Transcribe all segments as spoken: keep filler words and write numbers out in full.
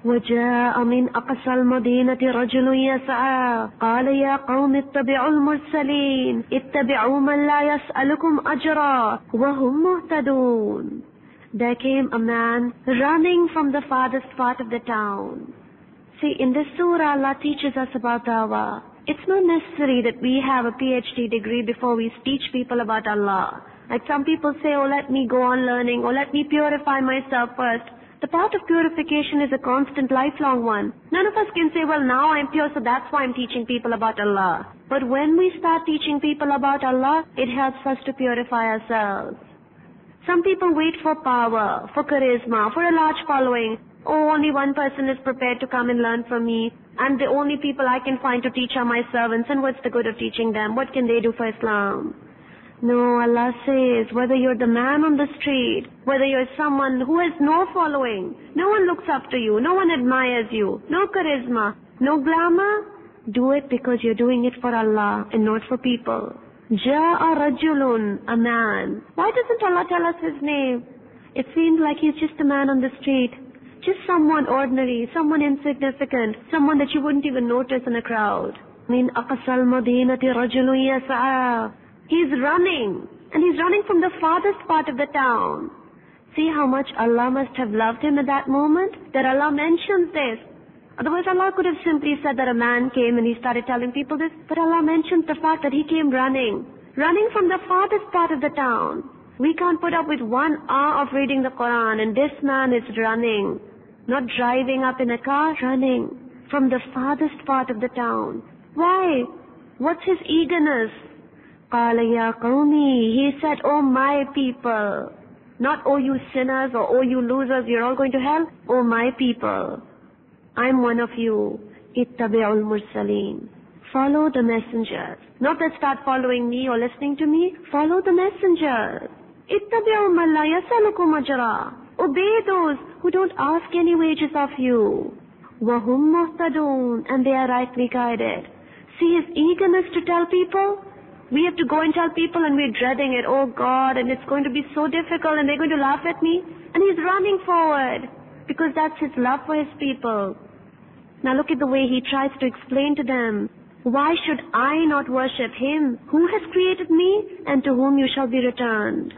وجاء من أقصى المدينة رجل يسعى قال يا قوم اتبعوا المرسلين اتبعوا من لا يسألكم أجرا وهم مهتدون. There came a man running from the farthest part of the town. See, in this surah Allah teaches us about dawah. It's not necessary that we have a P H D degree before we teach people about Allah. Like some people say, oh let me go on learning, or let me purify myself first. The path of purification is a constant, lifelong one. None of us can say, well now I'm pure so that's why I'm teaching people about Allah. But when we start teaching people about Allah, it helps us to purify ourselves. Some people wait for power, for charisma, for a large following. Oh, only one person is prepared to come and learn from me, and the only people I can find to teach are my servants, and what's the good of teaching them? What can they do for Islam? No, Allah says, whether you're the man on the street, whether you're someone who has no following, no one looks up to you, no one admires you, no charisma, no glamour, do it because you're doing it for Allah and not for people. Ja'a rajulun, a man. Why doesn't Allah tell us his name? It seems like he's just a man on the street. Just someone ordinary, someone insignificant, someone that you wouldn't even notice in a crowd. Min aqsal madinati rajulun yas'a. He's running, and he's running from the farthest part of the town. See how much Allah must have loved him at that moment, that Allah mentions this. Otherwise Allah could have simply said that a man came and he started telling people this, but Allah mentions the fact that he came running, running from the farthest part of the town. We can't put up with one hour of reading the Quran, and this man is running. Not driving up in a car, running from the farthest part of the town. Why? What's his eagerness? قَالَ يَا قَوْمِي. He said, oh my people. Not, oh you sinners, or oh you losers, you're all going to hell. Oh my people. I'm one of you. اتَّبِعُوا الْمُرْسَلِينَ. Follow the messengers. Not that start following me or listening to me. Follow the messengers. اتَّبِعُوا مَنْ لَا يَسَأَلُكُمْ أَجْرًا. Obey those who don't ask any wages of you. وَهُمْ مُهْتَدُونَ. And they are rightly guided. See his eagerness to tell people. We have to go and tell people and we're dreading it. Oh God, and it's going to be so difficult and they're going to laugh at me. And he's running forward because that's his love for his people. Now look at the way he tries to explain to them. Why should I not worship him who has created me and to whom you shall be returned?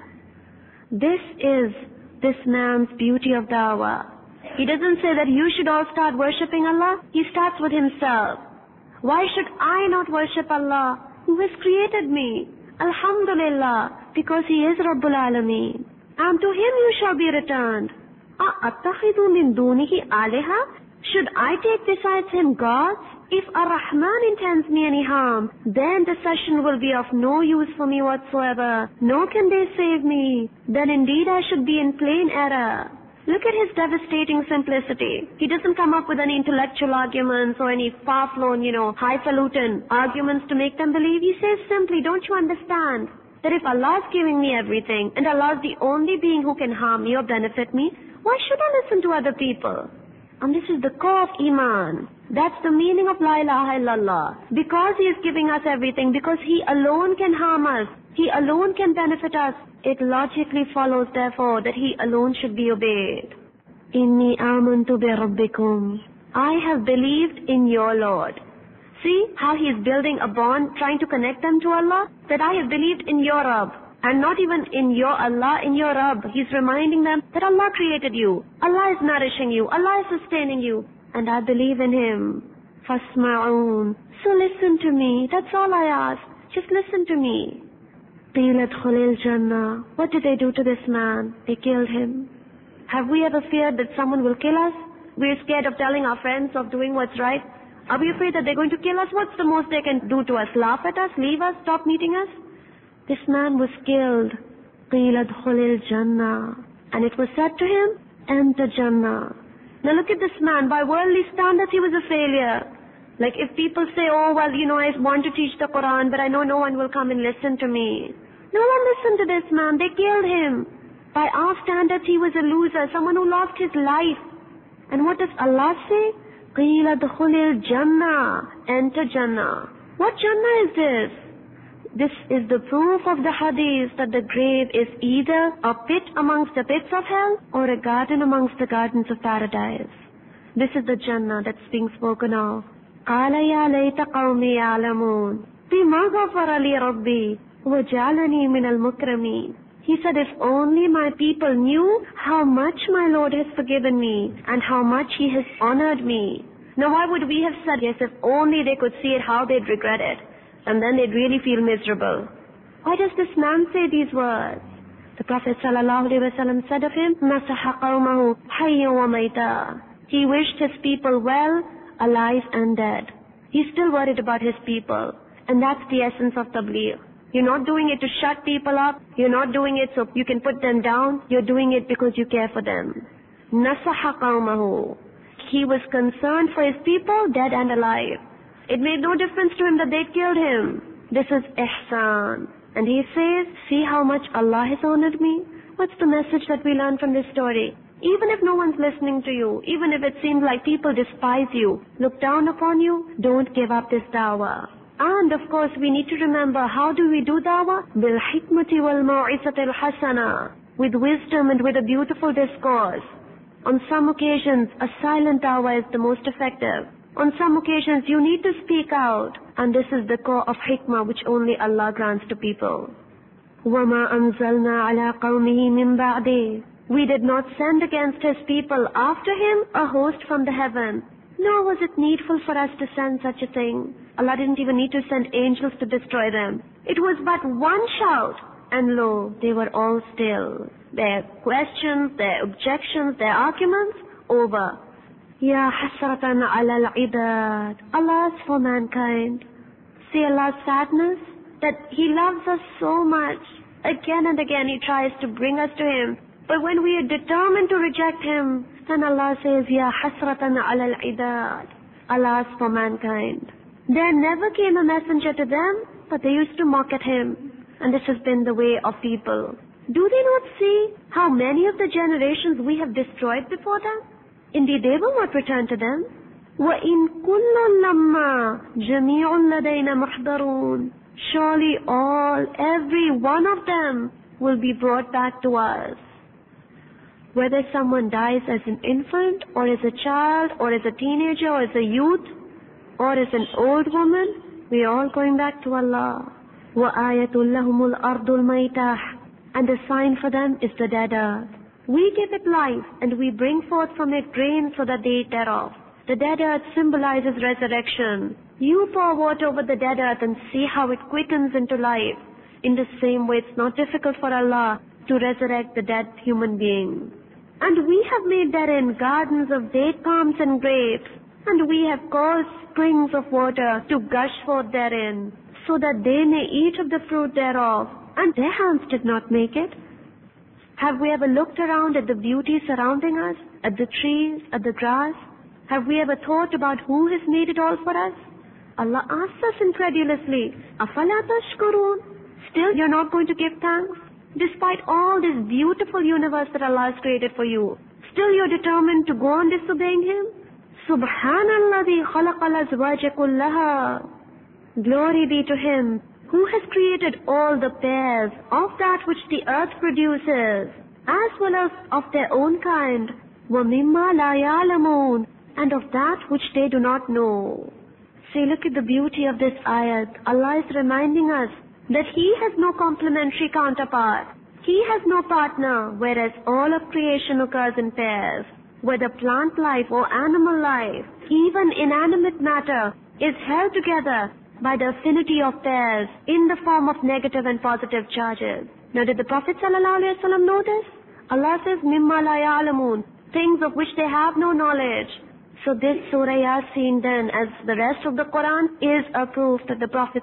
This is this man's beauty of dawah. He doesn't say that you should all start worshipping Allah. He starts with himself. Why should I not worship Allah who has created me? Alhamdulillah, because he is Rabbul Alameen. And to him you shall be returned. أَأَتَّخِذُ مِن دُونِهِ آلِهَةً. Should I take besides him gods? If Ar-Rahman intends me any harm, then the session will be of no use for me whatsoever, nor can they save me. Then indeed I should be in plain error. Look at his devastating simplicity. He doesn't come up with any intellectual arguments or any far-flown, you know, highfalutin arguments to make them believe. He says simply, don't you understand that if Allah is giving me everything and Allah is the only being who can harm me or benefit me, why should I listen to other people? And this is the core of Iman. That's the meaning of La ilaha illallah. Because he is giving us everything, because he alone can harm us, he alone can benefit us, it logically follows therefore that he alone should be obeyed. Inni amantu bi rabbikum. I have believed in your Lord. See how he is building a bond, trying to connect them to Allah? That I have believed in your Rabb. And not even in your Allah, in your Rabb. He's reminding them that Allah created you. Allah is nourishing you. Allah is sustaining you. And I believe in him. Fasma'un. So listen to me. That's all I ask. Just listen to me. Qila dkhulil jannah. What did they do to this man? They killed him. Have we ever feared that someone will kill us? We're scared of telling our friends of doing what's right. Are we afraid that they're going to kill us? What's the most they can do to us? Laugh at us? Leave us? Stop meeting us? This man was killed. قِيلَ ادْخُلِ الْجَنَّةِ. And it was said to him, enter Jannah. Now look at this man. By worldly standards, he was a failure. Like if people say, oh, well, you know, I want to teach the Quran, but I know no one will come and listen to me. No one listened to this man. They killed him. By our standards, he was a loser, someone who lost his life. And what does Allah say? قِيلَ ادْخُلِ الْجَنَّةِ. Enter Jannah. What Jannah is this? This is the proof of the hadith that the grave is either a pit amongst the pits of hell or a garden amongst the gardens of paradise. This is the Jannah that's being spoken of. قَالَ يَا لَيْتَ قَوْمِي يَعْلَمُونَ بِمَا غَفَرَ لِي رَبِّي وَجَعَلَنِي مِنَ الْمُكْرَمِينَ. He said, if only my people knew how much my Lord has forgiven me and how much He has honored me. Now why would we have said yes if only they could see it, how they'd regret it, and then they'd really feel miserable. Why does this man say these words? The Prophet ﷺ said of him, نَصَحَ قَوْمَهُ حَيًّا وَمَيْتًا. He wished his people well, alive and dead. He's still worried about his people. And that's the essence of tabligh. You're not doing it to shut people up. You're not doing it so you can put them down. You're doing it because you care for them. نَصَحَ قَوْمَهُ. He was concerned for his people, dead and alive. It made no difference to him that they killed him. This is ihsan. And he says, see how much Allah has honored me? What's the message that we learn from this story? Even if no one's listening to you, even if it seems like people despise you, look down upon you, don't give up this dawah. And of course we need to remember, how do we do dawah? بِالْحِكْمَةِ وَالْمَوْعِظَةِ الْحَسَنَةِ. With wisdom and with a beautiful discourse. On some occasions, a silent dawah is the most effective. On some occasions, you need to speak out. And this is the core of hikmah which only Allah grants to people. وَمَا أَنزَلْنَا عَلَىٰ قَوْمِهِ مِن بَعْدِهِ. We did not send against his people after him a host from the heaven. Nor was it needful for us to send such a thing. Allah didn't even need to send angels to destroy them. It was but one shout, and lo, they were all still. Their questions, their objections, their arguments, over. Ya hasratan ala al-ibad. Alas for mankind. See Allah's sadness? That He loves us so much. Again and again He tries to bring us to Him. But when we are determined to reject Him, then Allah says, Ya hasratan ala al-ibad. Alas for mankind. There never came a messenger to them, but they used to mock at Him. And this has been the way of people. Do they not see how many of the generations we have destroyed before them? Indeed, they will not return to them. وَإِن كُلٌّ لَمَّا جَمِيعٌ لَدَيْنَا مُحْضَرُونَ. Surely all, every one of them will be brought back to us. Whether someone dies as an infant, or as a child, or as a teenager, or as a youth, or as an old woman, we are all going back to Allah. وَآيَةٌ لَهُمُ الْأَرْضُ الْمَيْتَةُ. And the sign for them is the dead earth. We give it life, and we bring forth from it rain so that they eat thereof. The dead earth symbolizes resurrection. You pour water over the dead earth and see how it quickens into life. In the same way, it's not difficult for Allah to resurrect the dead human being. And we have made therein gardens of date palms and grapes, and we have caused springs of water to gush forth therein, so that they may eat of the fruit thereof, and their hands did not make it. Have we ever looked around at the beauty surrounding us, at the trees, at the grass? Have we ever thought about who has made it all for us? Allah asks us incredulously, أَفَلَا تَشْكُرُونَ? Still you're not going to give thanks? Despite all this beautiful universe that Allah has created for you, still you're determined to go on disobeying Him? Subhanalladhi khalaqal azwaja kullaha. Glory be to Him who has created all the pairs of that which the earth produces, as well as of their own kind, وَمِمَّا لَا يَعْلَمُونَ, and of that which they do not know. See, look at the beauty of this ayat. Allah is reminding us that He has no complementary counterpart. He has no partner, whereas all of creation occurs in pairs. Whether plant life or animal life, even inanimate matter, is held together by the affinity of pairs in the form of negative and positive charges. Now did the Prophet ﷺ know this? Allah says, مِمَّا لَا يَعْلَمُونَ, things of which they have no knowledge. So this Surah Yasin then, as the rest of the Quran, is a proof that the Prophet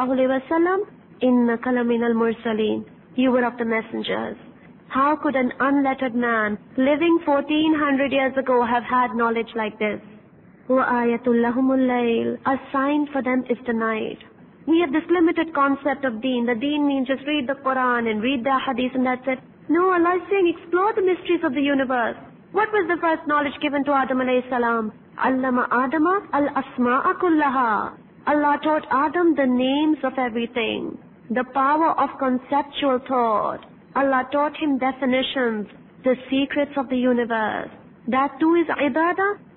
ﷺ, إِنَّكَ لَمِنَ الْمُرْسَلِينَ, you were of the messengers. How could an unlettered man living fourteen hundred years ago have had knowledge like this? وَآيَةٌ لَهُمُ اللَّيْلِ. A sign for them is the night. We have this limited concept of deen. The deen means just read the Quran and read the hadith and that's it. No, Allah is saying explore the mysteries of the universe. What was the first knowledge given to Adam alayhi salam? Allama Adama al-asma'a kullaha. Allah taught Adam the names of everything. The power of conceptual thought. Allah taught him definitions, the secrets of the universe. That too is ibadah.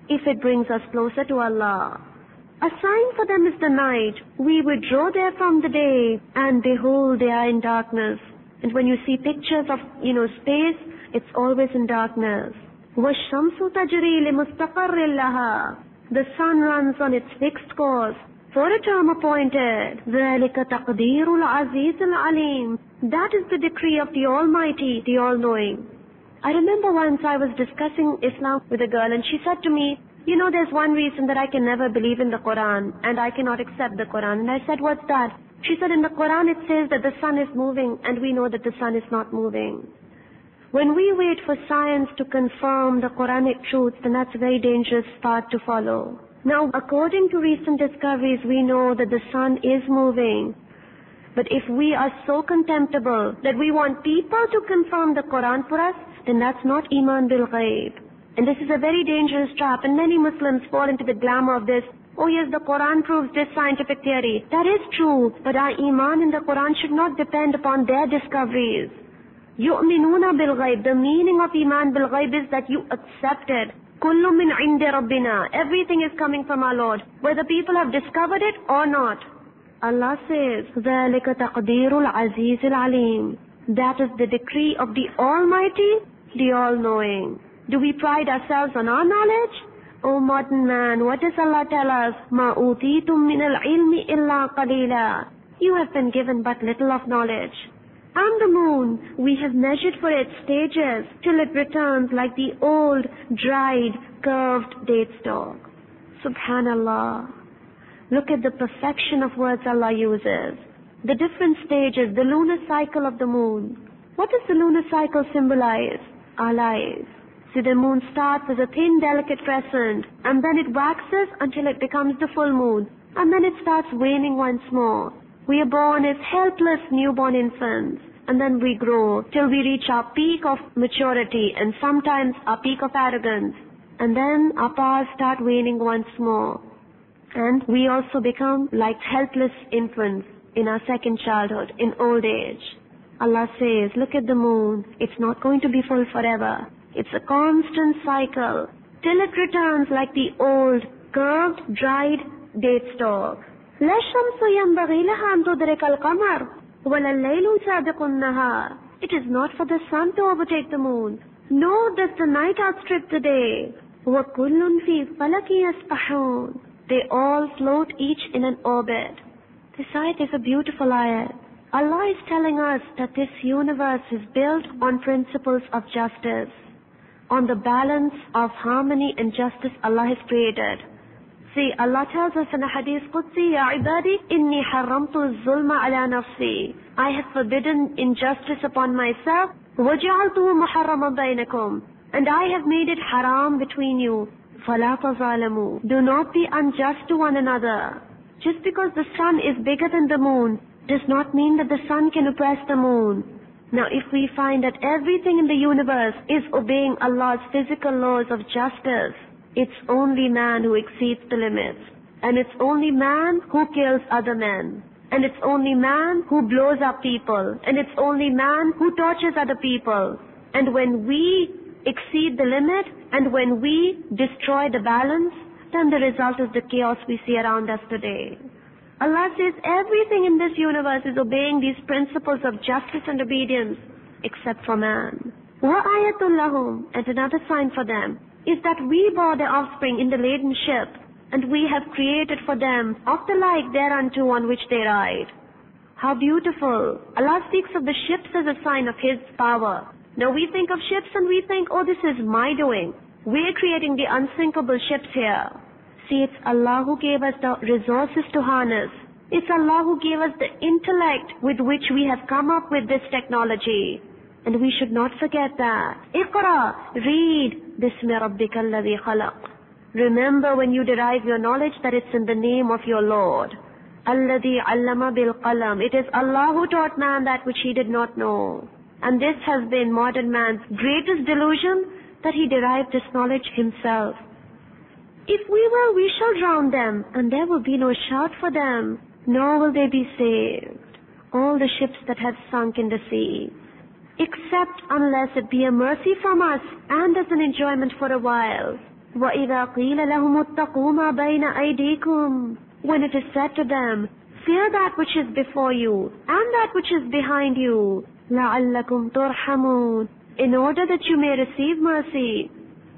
if it brings us closer to Allah. A sign for them is the night. We withdraw there from the day, and behold, they are in darkness. And when you see pictures of, you know, space, it's always in darkness. وَالشَّمْسُ تَجْرِي لِمُسْتَقَرٍّ لَهَا. The sun runs on its fixed course for a term appointed. ذَلِكَ تَقْدِيرُ الْعَزِيزِ الْعَلِيمِ. That is the decree of the Almighty, the All-Knowing. I remember once I was discussing Islam with a girl, and she said to me, you know, there's one reason that I can never believe in the Quran, and I cannot accept the Quran. And I said, what's that? She said, in the Quran it says that the sun is moving, and we know that the sun is not moving. When we wait for science to confirm the Quranic truth, then that's a very dangerous path to follow. Now, according to recent discoveries, we know that the sun is moving. But if we are so contemptible that we want people to confirm the Quran for us, then that's not Iman bil Ghaib. And this is a very dangerous trap, and many Muslims fall into the glamour of this. Oh yes, the Quran proves this scientific theory. That is true, but our Iman in the Quran should not depend upon their discoveries. Yu'minuna bil Ghaib. The meaning of Iman bil Ghaib is that you accept it. Kullu min indi Rabbina. Everything is coming from our Lord, whether people have discovered it or not. Allah says, ذَلِكَ تَقْدِيرُ الْعَزِيزِ الْعَلِيمِ. That is the decree of the Almighty, the All-Knowing. Do we pride ourselves on our knowledge? O modern man, what does Allah tell us? مَا أُوتِيتُم مِّنَ الْعِلْمِ إِلَّا قَلِيلًا. You have been given but little of knowledge. And the moon, we have measured for its stages till it returns like the old, dried, curved date stalk. Subhanallah. Look at the perfection of words Allah uses. The different stages, the lunar cycle of the moon. What does the lunar cycle symbolize? Our lives. See, the moon starts as a thin, delicate crescent, and then it waxes until it becomes the full moon, and then it starts waning once more. We are born as helpless newborn infants, and then we grow till we reach our peak of maturity, and sometimes our peak of arrogance, and then our powers start waning once more. And we also become like helpless infants in our second childhood, in old age. Allah says, look at the moon. It's not going to be full forever. It's a constant cycle till it returns like the old, curved, dried date stalk. لا الشمس ينبغي لها أن تدرك القمر ولا الليل سابق النهار. It is not for the sun to overtake the moon, nor does the night outstrip the day. وكل في فلك يسبحون. They all float each in an orbit. This ayat is a beautiful ayat. Allah is telling us that this universe is built on principles of justice, on the balance of harmony and justice Allah has created. See, Allah tells us in a hadith Qudsi, Ya ibadi, inni haramtu zulma ala nafsi. I have forbidden injustice upon myself. وَجَعَلْتُهُ مُحَرَّمًا بَيْنَكُمْ. And I have made it haram between you. فَلَا تَظَالَمُوا. Do not be unjust to one another. Just because the sun is bigger than the moon does not mean that the sun can oppress the moon. Now if we find that everything in the universe is obeying Allah's physical laws of justice, it's only man who exceeds the limits. And it's only man who kills other men. And it's only man who blows up people. And it's only man who tortures other people. And when we exceed the limit, and when we destroy the balance, then the result is the chaos we see around us today. Allah says everything in this universe is obeying these principles of justice and obedience, except for man. وَآيَةٌ لَهُمْ. And another sign for them is that we bore their offspring in the laden ship, and we have created for them of the like thereunto on which they ride. How beautiful. Allah speaks of the ships as a sign of His power. Now we think of ships and we think, oh, this is my doing. We're creating the unsinkable ships here. See, it's Allah who gave us the resources to harness. It's Allah who gave us the intellect with which we have come up with this technology. And we should not forget that. Iqra, read. Bismi rabbika alladhi khalaq. Remember when you derive your knowledge that it's in the name of your Lord. Alladhi allama bil qalam. It is Allah who taught man that which he did not know. And this has been modern man's greatest delusion, that he derived this knowledge himself. If we will, we shall drown them, and there will be no shout for them, nor will they be saved. All the ships that have sunk in the sea, except unless it be a mercy from us, and as an enjoyment for a while. وَإِذَا قِيلَ لَهُمُ اتَّقُوا مَا بَيْنَ أَيْدِيكُمْ, when it is said to them, fear that which is before you and that which is behind you, لَعَلَّكُمْ تُرْحَمُونَ, in order that you may receive mercy.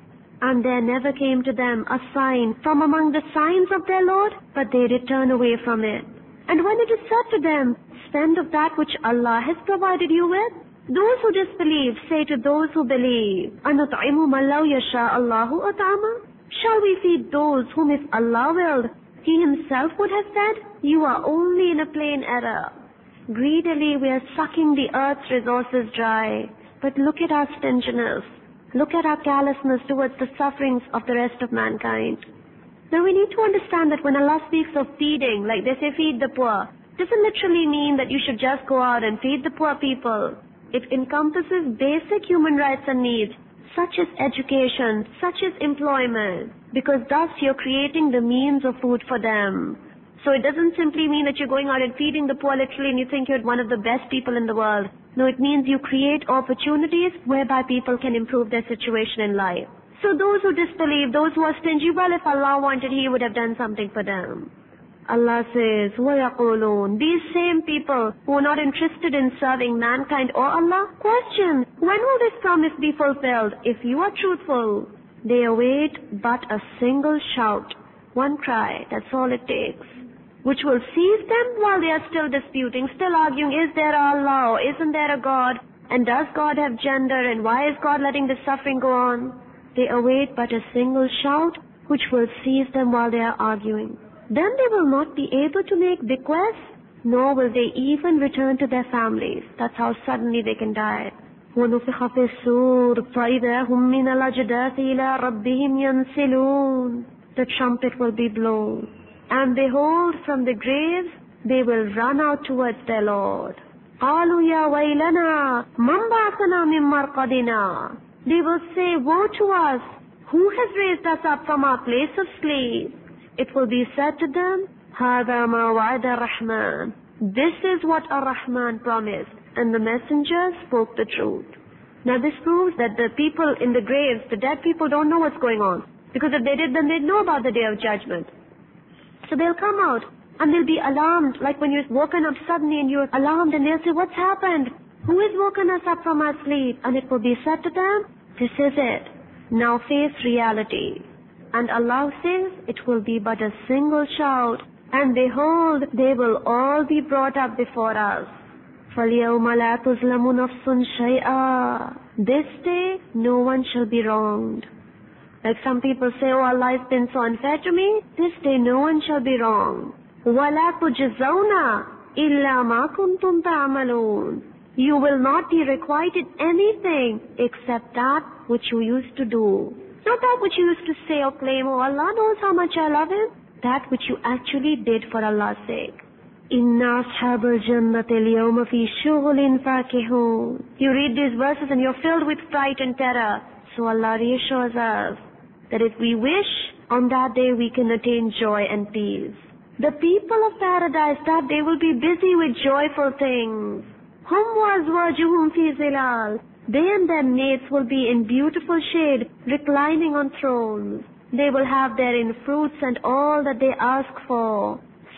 And there never came to them a sign from among the signs of their Lord, but they return away from it. And when it is said to them, spend of that which Allah has provided you with, those who disbelieve say to those who believe, أَنُطْعِمُ مَنْ لَوْ يَشَاءَ اللَّهُ أَطْعَمَهُ, shall we feed those whom if Allah willed, He Himself would have said, you are only in a plain error. Greedily we are sucking the earth's resources dry. But look at our stinginess. Look at our callousness towards the sufferings of the rest of mankind. Now we need to understand that when Allah speaks of feeding, like they say feed the poor, doesn't literally mean that you should just go out and feed the poor people. It encompasses basic human rights and needs, such as education, such as employment, because thus you're creating the means of food for them. So it doesn't simply mean that you're going out and feeding the poor literally and you think you're one of the best people in the world. No, it means you create opportunities whereby people can improve their situation in life. So those who disbelieve, those who are stingy, well, if Allah wanted, He would have done something for them. Allah says, وَيَقُولُونَ, these same people who are not interested in serving mankind or Allah, question, when will this promise be fulfilled? If you are truthful, they await but a single shout, one cry, that's all it takes, which will seize them while they are still disputing, still arguing, is there Allah or isn't there a God? And does God have gender? And why is God letting this suffering go on? They await but a single shout, which will seize them while they are arguing. Then they will not be able to make bequests, nor will they even return to their families. That's how suddenly they can die. وَنُفِخَ فِي الصُّورِ فَإِذَا هُمْ مِنَ الْأَجْدَاثِ إِلَىٰ رَبِّهِمْ يَنْسِلُونَ. The trumpet will be blown. And behold, from the graves, they will run out towards their Lord. قَالُوا يَا وَيْلَنَا مَنْ بَعَثَنَا مِنْ مَرْقَدِنَا. They will say, woe to us! Who has raised us up from our place of sleep? It will be said to them, هَذَا مَا وَعَدَ الرَّحْمَنُ. This is what Ar-Rahman promised, and the messenger spoke the truth. Now this proves that the people in the graves, the dead people, don't know what's going on. Because if they did, then they'd know about the Day of Judgment. So they'll come out, and they'll be alarmed, like when you're woken up suddenly and you're alarmed, and they'll say, what's happened? Who has woken us up from our sleep? And it will be said to them, this is it. Now face reality. And Allah says, it will be but a single shout, and behold, they will all be brought up before us. فَالْيَوْمَ لَا تُظْلَمُ نَفْسٌ شَيْئًا. This day, no one shall be wronged. Like some people say, oh, Allah has been so unfair to me. This day, no one shall be wronged. وَلَا تُجْزَوْنَا إِلَّا مَا كُنْتُمْ تَعْمَلُونَ. You will not be requited anything except that which you used to do. Not that which you used to say or claim, oh, Allah knows how much I love Him. That which you actually did for Allah's sake. Inna ashabal jannati al-yawma fi shughulin fakihun. You read these verses and you're filled with fright and terror. So Allah reassures us that if we wish, on that day we can attain joy and peace. The people of paradise, that day will be busy with joyful things. Hum wazwajuhum fi zilal. They and their mates will be in beautiful shade, reclining on thrones. They will have therein fruits and all that they ask for.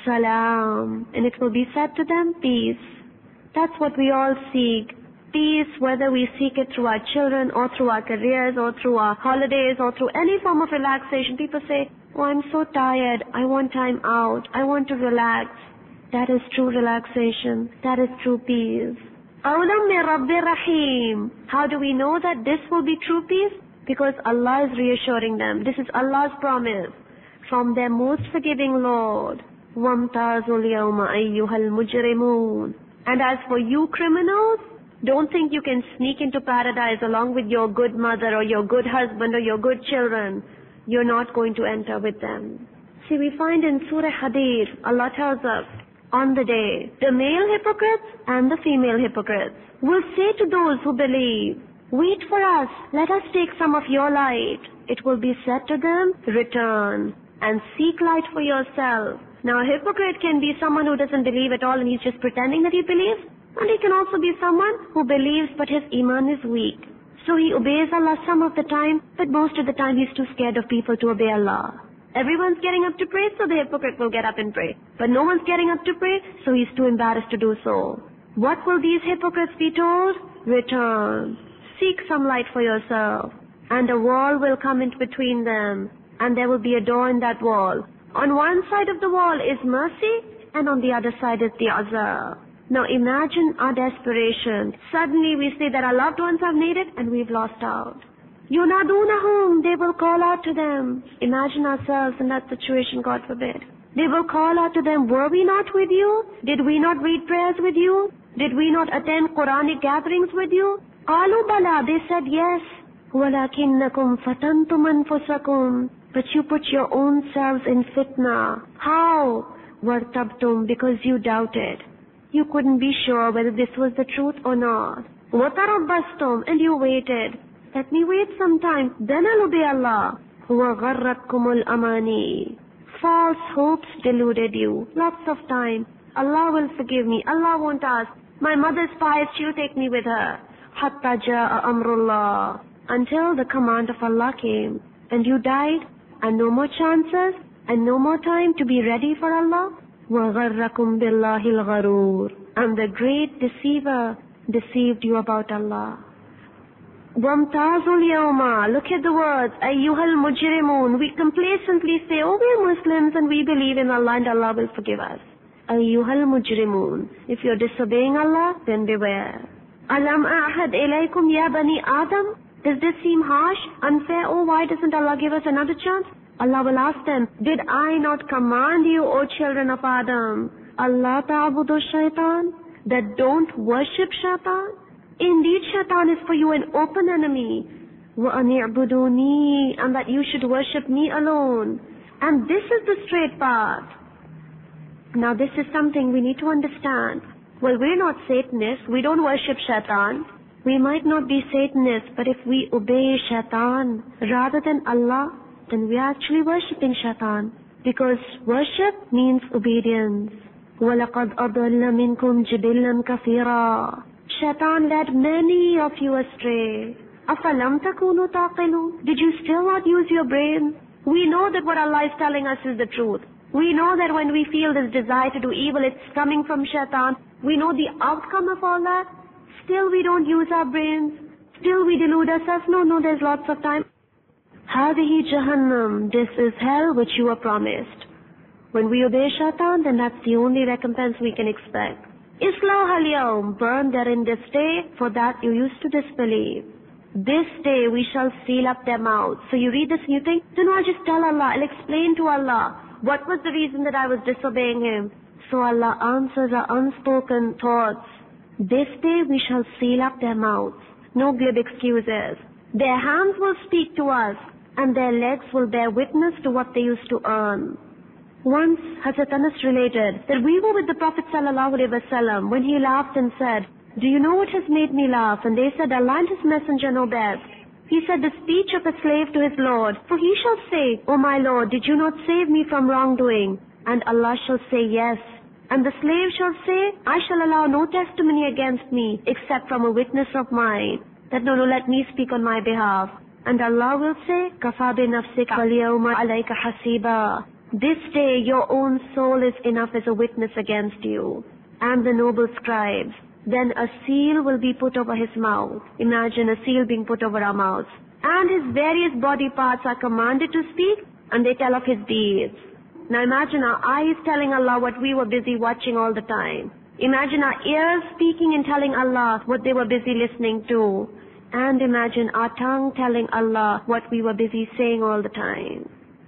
Salam. And it will be said to them, peace. That's what we all seek. Peace, whether we seek it through our children or through our careers or through our holidays or through any form of relaxation. People say, oh, I'm so tired. I want time out. I want to relax. That is true relaxation. That is true peace. Awlam min Rabbi Rahim. How do we know that this will be true peace? Because Allah is reassuring them. This is Allah's promise from their most forgiving Lord. Wamtazul yawma ayyuhal mujrimun. And as for you criminals, don't think you can sneak into paradise along with your good mother or your good husband or your good children. You're not going to enter with them. See, we find in Surah Hadid, Allah tells us, on the day, the male hypocrites and the female hypocrites will say to those who believe, wait for us, let us take some of your light. It will be said to them, return and seek light for yourself. Now a hypocrite can be someone who doesn't believe at all and he's just pretending that he believes. And he can also be someone who believes but his iman is weak. So he obeys Allah some of the time, but most of the time he's too scared of people to obey Allah. Everyone's getting up to pray, so the hypocrite will get up and pray. But no one's getting up to pray, so he's too embarrassed to do so. What will these hypocrites be told? Return. Seek some light for yourself. And a wall will come in between them, and there will be a door in that wall. On one side of the wall is mercy, and on the other side is the azab. Now imagine our desperation. Suddenly we say that our loved ones have made it, and we've lost out. Yunadunahum, they will call out to them. Imagine ourselves in that situation, God forbid. They will call out to them, were we not with you? Did we not read prayers with you? Did we not attend Quranic gatherings with you? Qalu bala, they said yes. وَلَكِنَّكُمْ فَتَنْتُمْ أَنفُسَكُمْ, but you put your own selves in fitna. How? وَارْتَبْتُمْ, because you doubted. You couldn't be sure whether this was the truth or not. وَتَرَبَّسْتُمْ, and you waited. Let me wait some time, then I'll obey Allah. وَغَرَّتْكُمُ الْأَمَانِي, false hopes deluded you. Lots of time. Allah will forgive me. Allah won't ask. My mother's pious, she'll take me with her. حَتَّى جَاءَ أَمْرُ اللَّهِ, until the command of Allah came. And you died, and no more chances, and no more time to be ready for Allah. وَغَرَّكُمْ بِاللَّهِ الْغَرُورِ, and the great deceiver deceived you about Allah. وَامْتَازُوا الْيَوْمَ, look at the words, أَيُّهَا الْمُجْرِمُونَ. We complacently say, oh, we're Muslims and we believe in Allah and Allah will forgive us. أَيُّهَا الْمُجْرِمُونَ. If you're disobeying Allah, then beware. أَلَمْ أَعْهَدْ إِلَيْكُمْ يَا بَنِي آدَمَ. Does this seem harsh, unfair? Oh, why doesn't Allah give us another chance? Allah will ask them, did I not command you, O children of Adam, Allah ta'budu shaitan, that don't worship shaitan? Indeed, shaitan is for you an open enemy. وَأَنِ اعْبُدُونِي, and that you should worship me alone. And this is the straight path. Now this is something we need to understand. Well, we're not Satanists, we don't worship shaitan. We might not be Satanists, but if we obey shaitan rather than Allah, then we are actually worshipping shaitan. Because worship means obedience. وَلَقَدْ أَضَلَّ مِنْكُمْ جِبِلًّا كَثِيرًا. Shaitan led many of you astray. أَفَلَمْ تَكُونُوا تَعْقِلُونَ. Did you still not use your brain? We know that what Allah is telling us is the truth. We know that when we feel this desire to do evil, it's coming from shaitan. We know the outcome of all that. Still we don't use our brains. Still we delude ourselves. No, no, there's lots of time. هَذِهِ Jahannam, this is hell which you are promised. When we obey shaitan, then that's the only recompense we can expect. Islawha al-yawm, burn therein this day, for that you used to disbelieve. This day we shall seal up their mouths. So you read this and you think, then I'll just tell Allah, I'll explain to Allah, what was the reason that I was disobeying Him? So Allah answers our unspoken thoughts. This day we shall seal up their mouths. No glib excuses. Their hands will speak to us, and their legs will bear witness to what they used to earn. Once Hazrat Anas related that we were with the Prophet sallallahu alaihi wasallam when he laughed and said, do you know what has made me laugh? And they said, Allah and His Messenger know best. He said, the speech of a slave to his Lord. For he shall say, O my Lord, did you not save me from wrongdoing? And Allah shall say, yes. And the slave shall say, I shall allow no testimony against me except from a witness of mine. That no, no, let me speak on my behalf. And Allah will say, Kafa bi nafsika al-yawma alayka hasiba. This day your own soul is enough as a witness against you. And the noble scribes. Then a seal will be put over his mouth. Imagine a seal being put over our mouths. And his various body parts are commanded to speak, and they tell of his deeds. Now imagine our eyes telling Allah what we were busy watching all the time. Imagine our ears speaking and telling Allah what they were busy listening to. And imagine our tongue telling Allah what we were busy saying all the time.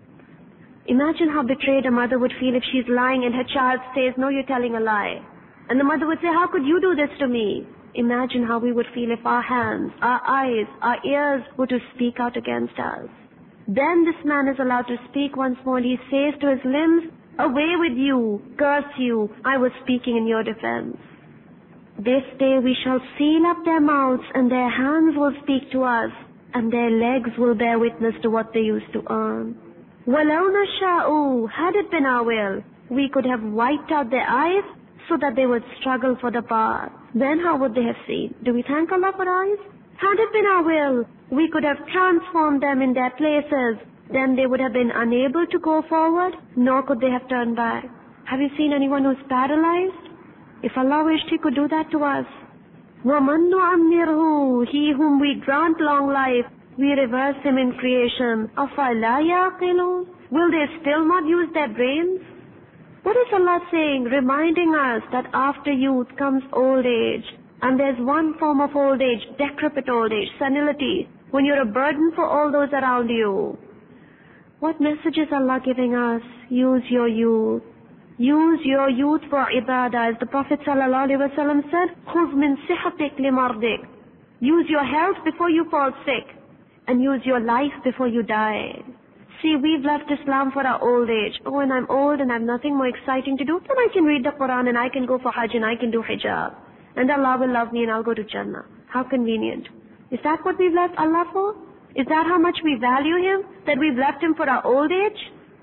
Imagine how betrayed a mother would feel if she's lying and her child says, no, you're telling a lie. And the mother would say, how could you do this to me? Imagine how we would feel if our hands, our eyes, our ears were to speak out against us. Then this man is allowed to speak once more, and he says to his limbs, away with you, curse you, I was speaking in your defense. This day we shall seal up their mouths, and their hands will speak to us, and their legs will bear witness to what they used to earn. وَلَوْ نَشَاءُ, had it been our will, we could have wiped out their eyes so that they would struggle for the path. Then how would they have seen? Do we thank Allah for eyes? Had it been our will, we could have transformed them in their places. Then they would have been unable to go forward, nor could they have turned back. Have you seen anyone who's paralyzed? If Allah wished, He could do that to us. وَمَنْ نُعَمِّرْهُ, He whom we grant long life, we reverse him in creation. أَفَلَا يَعْقِلُونَ, will they still not use their brains? What is Allah saying? Reminding us that after youth comes old age. And there's one form of old age, decrepit old age, senility, when you're a burden for all those around you. What message is Allah giving us? Use your youth. Use your youth for ibadah. As the Prophet ﷺ said, خُذْ مِنْ صِحَتِكْ لِمَرْضِكْ, use your health before you fall sick, and use your life before you die. See, we've left Islam for our old age. Oh, when I'm old and I have nothing more exciting to do, then I can read the Quran and I can go for Hajj and I can do hijab. And Allah will love me and I'll go to Jannah. How convenient. Is that what we've left Allah for? Is that how much we value Him? That we've left Him for our old age?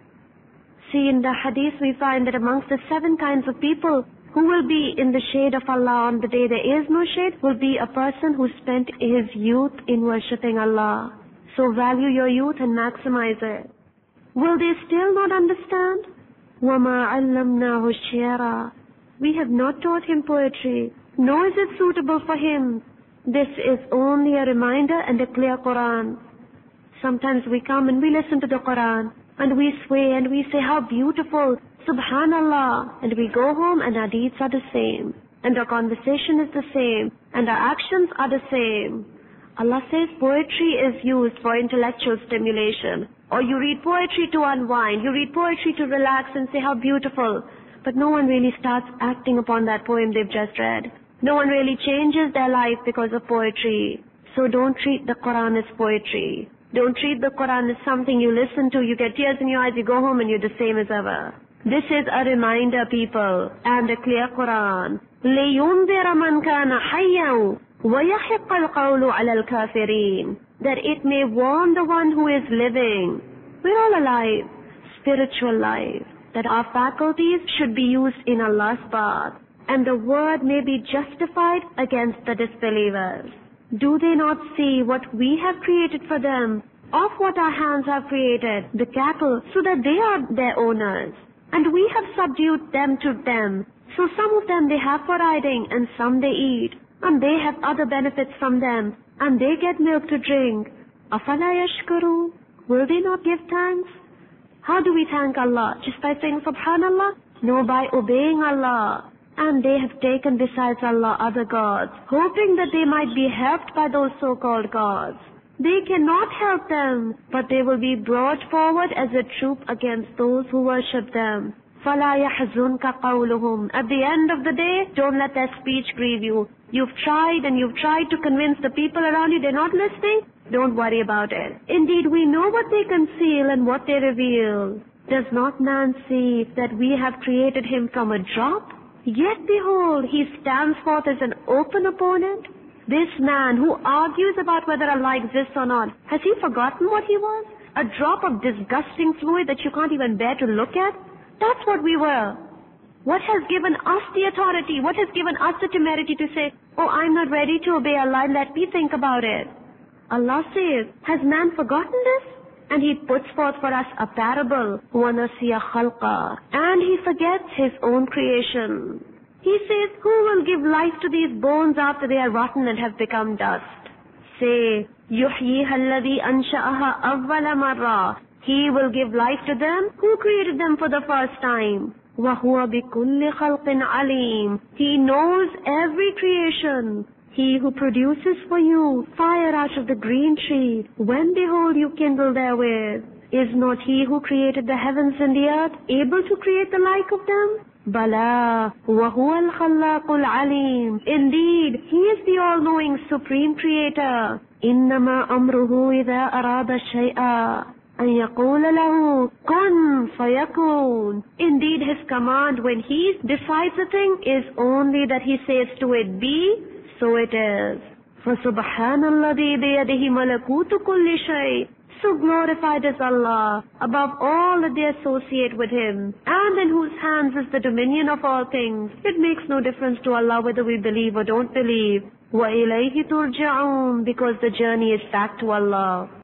See, in the hadith we find that amongst the seven kinds of people who will be in the shade of Allah on the day there is no shade, will be a person who spent his youth in worshipping Allah. So value your youth and maximize it. Will they still not understand? وَمَا عَلَّمْنَاهُ الشِّعْرَ, we have not taught him poetry, nor is it suitable for him. This is only a reminder and a clear Quran. Sometimes we come and we listen to the Quran, and we sway and we say how beautiful, Subhanallah, and we go home and our deeds are the same, and our conversation is the same, and our actions are the same. Allah says poetry is used for intellectual stimulation, or you read poetry to unwind, you read poetry to relax and say how beautiful, but no one really starts acting upon that poem they've just read. No one really changes their life because of poetry. So don't treat the Quran as poetry. Don't treat the Quran as something you listen to, you get tears in your eyes, you go home and you're the same as ever. This is a reminder, people, and a clear Quran. لِيُنذِرَ مَنْ كَانَ حَيًّا وَيَحِقَّ الْقَوْلُ عَلَى الْكَافِرِينَ, that it may warn the one who is living. We're all alive, spiritual life, that our faculties should be used in Allah's path, and the word may be justified against the disbelievers. Do they not see what we have created for them, of what our hands have created, the cattle, so that they are their owners? And we have subdued them to them. So some of them they have for riding, and some they eat, and they have other benefits from them, and they get milk to drink. أَفَلَا يَشْكُرُونَ, will they not give thanks? How do we thank Allah? Just by saying Subhanallah? No, by obeying Allah. And they have taken besides Allah other gods, hoping that they might be helped by those so-called gods. They cannot help them, but they will be brought forward as a troop against those who worship them. فَلَا يَحْزُنْكَ قَوْلُهُمْ, at the end of the day, don't let their speech grieve you. You've tried and you've tried to convince the people around you, they're not listening. Don't worry about it. Indeed, we know what they conceal and what they reveal. Does not man see that we have created him from a drop? Yet behold, he stands forth as an open opponent. This man who argues about whether Allah exists or not, has he forgotten what he was? A drop of disgusting fluid that you can't even bear to look at? That's what we were. What has given us the authority? What has given us the temerity to say, oh, I'm not ready to obey Allah, let me think about it? Allah says, has man forgotten this? And He puts forth for us a parable, وَنَسِيَ خَلْقًا, and He forgets His own creation. He says, who will give life to these bones after they are rotten and have become dust? Say, يُحْيِيهَا الَّذِي أَنْشَأَهَا أَوَّلَ مَرَّةٍ, He will give life to them who created them for the first time. وَهُوَ بِكُلِّ خَلْقٍ عَلِيمٍ, He knows every creation. He who produces for you fire out of the green tree, when behold you kindle therewith, is not He who created the heavens and the earth able to create the like of them? Bala, وَهُوَ الْخَلَّاقُ الْعَلِيمُ, indeed, He is the all-knowing Supreme Creator. إِنَّمَا أَمْرُهُ إِذَا أَرَادَ شَيْئًا أَن يَقُولَ لَهُ كُن فَيَكُونُ, indeed His command when He decides a thing is only that He says to it, be, so it is. فَسُبْحَانَ الَّذِي بِيَدِهِ مَلَكُوتُ كُلِّ شَيْءٍ, so glorified is Allah above all that they associate with Him, and in whose hands is the dominion of all things. It makes no difference to Allah whether we believe or don't believe. وَإِلَيْهِ تُرْجَعُونَ, because the journey is back to Allah.